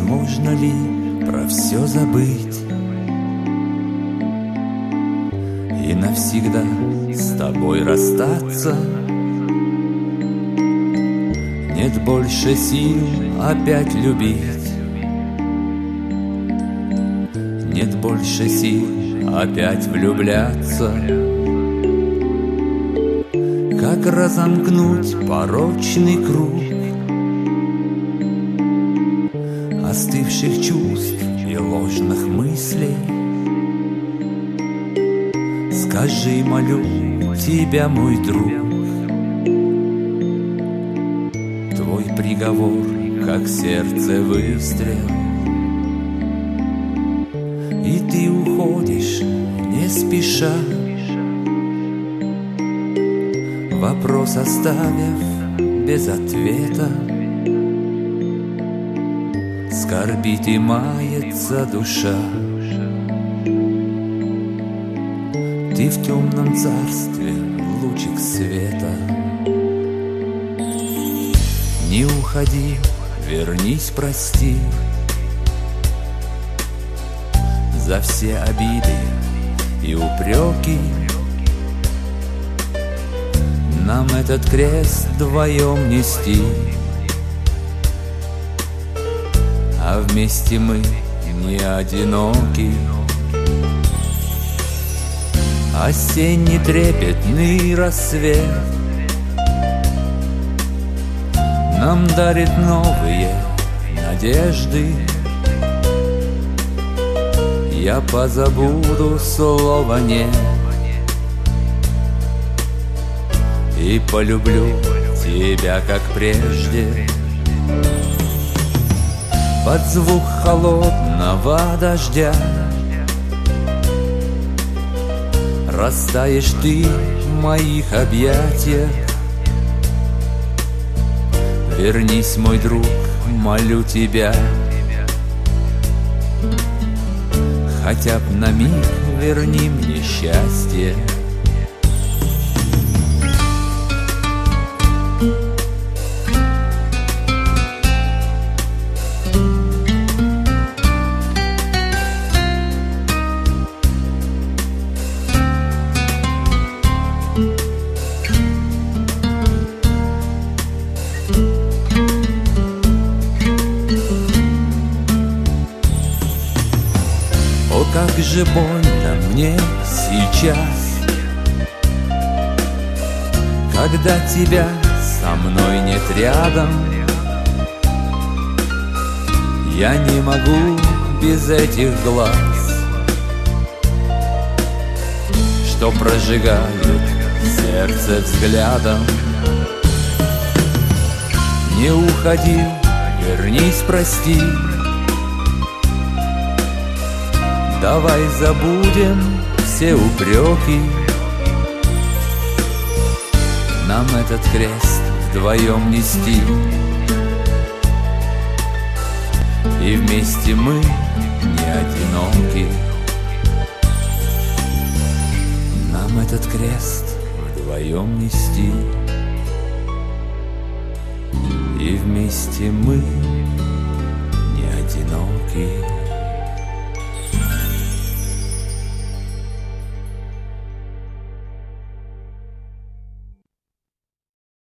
возможно ли про все забыть и навсегда с тобой расстаться? Нет больше сил опять любить, нет больше сил опять влюбляться. Как разомкнуть порочный круг остывших чувств и ложных мыслей? Скажи, молю тебя, мой друг, твой приговор, как сердце выстрел, и ты уходишь не спеша, вопрос оставив без ответа. Скорбит и мается душа, ты в темном царстве лучик света. Не уходи, вернись, прости за все обиды и упреки. Нам этот крест вдвоем нести, а вместе мы не одиноки. Осенний трепетный рассвет нам дарит новые надежды. Я позабуду слово «нет» и полюблю тебя, как прежде. Под звук холодного дождя растаешь ты в моих объятиях. Вернись, мой друг, молю тебя, хотя б на миг верни мне счастье. О, как же больно мне сейчас, когда тебя со мной нет рядом. Я не могу без этих глаз, что прожигают сердце взглядом. Не уходи, вернись, прости, давай забудем все упреки. Нам этот крест вдвоем нести, и вместе мы не одиноки. Нам этот крест вдвоем нести, и вместе мы не одиноки.